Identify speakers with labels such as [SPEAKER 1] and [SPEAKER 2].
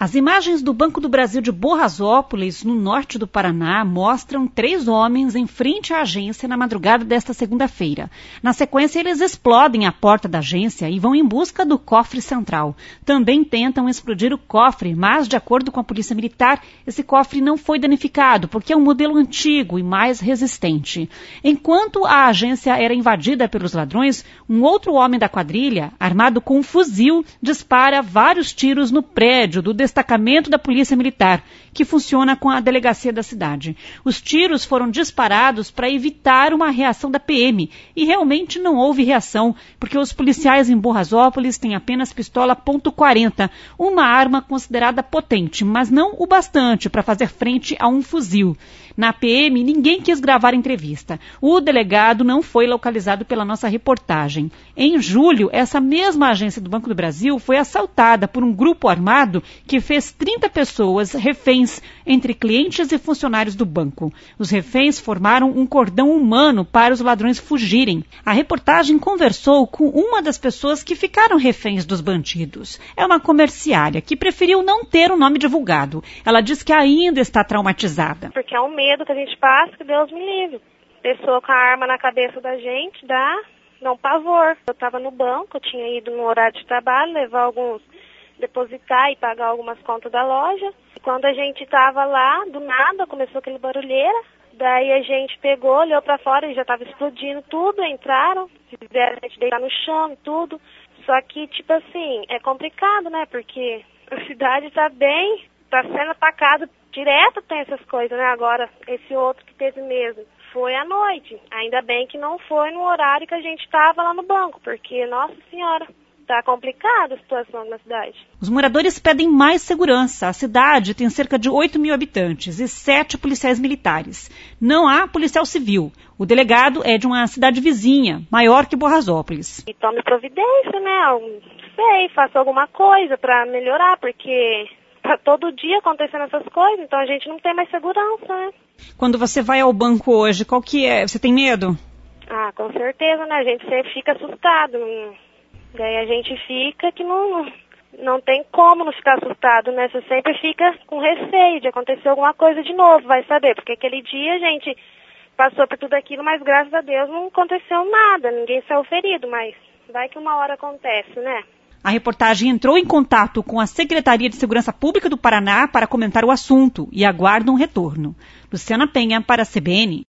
[SPEAKER 1] As imagens do Banco do Brasil de Borrasópolis, no norte do Paraná, mostram 3 homens em frente à agência na madrugada desta segunda-feira. Na sequência, eles explodem a porta da agência e vão em busca do cofre central. Também tentam explodir o cofre, mas, de acordo com a Polícia Militar, esse cofre não foi danificado, porque é um modelo antigo e mais resistente. Enquanto a agência era invadida pelos ladrões, um outro homem da quadrilha, armado com um fuzil, dispara vários tiros no prédio do destacamento da Polícia Militar, que funciona com a delegacia da cidade. Os tiros foram disparados para evitar uma reação da PM e realmente não houve reação, porque os policiais em Borrasópolis têm apenas pistola .40, uma arma considerada potente, mas não o bastante para fazer frente a um fuzil. Na PM, ninguém quis gravar a entrevista. O delegado não foi localizado pela nossa reportagem. Em julho, essa mesma agência do Banco do Brasil foi assaltada por um grupo armado que fez 30 pessoas reféns entre clientes e funcionários do banco. Os reféns formaram um cordão humano para os ladrões fugirem. A reportagem conversou com uma das pessoas que ficaram reféns dos bandidos. É uma comerciária que preferiu não ter o nome divulgado. Ela diz que ainda está traumatizada.
[SPEAKER 2] Porque é um medo que a gente passa, que Deus me livre. Pessoa com a arma na cabeça da gente dá um pavor. Eu estava no banco, eu tinha ido no horário de trabalho, depositar e pagar algumas contas da loja. Quando a gente estava lá, do nada, começou aquele barulheira. Daí a gente pegou, olhou para fora e já estava explodindo tudo, entraram, fizeram a gente deitar no chão e tudo. Só que, tipo assim, é complicado, né? Porque a cidade está sendo atacada direto, tem essas coisas, né? Agora, esse outro que teve mesmo foi à noite. Ainda bem que não foi no horário que a gente estava lá no banco, porque, nossa senhora, está complicada a situação na cidade.
[SPEAKER 1] Os moradores pedem mais segurança. A cidade tem cerca de 8 mil habitantes e 7 policiais militares. Não há policial civil. O delegado é de uma cidade vizinha, maior que Borrasópolis.
[SPEAKER 2] E tome providência, né? Não sei, faça alguma coisa para melhorar, porque tá todo dia acontecendo essas coisas, então a gente não tem mais segurança, né?
[SPEAKER 1] Quando você vai ao banco hoje, qual que é? Você tem medo?
[SPEAKER 2] Ah, com certeza, né? A gente sempre fica assustado. Daí a gente fica que não tem como não ficar assustado, né? Você sempre fica com receio de acontecer alguma coisa de novo, vai saber. Porque aquele dia a gente passou por tudo aquilo, mas graças a Deus não aconteceu nada, ninguém saiu ferido, mas vai que uma hora acontece, né?
[SPEAKER 1] A reportagem entrou em contato com a Secretaria de Segurança Pública do Paraná para comentar o assunto e aguarda um retorno. Luciana Penha para a CBN.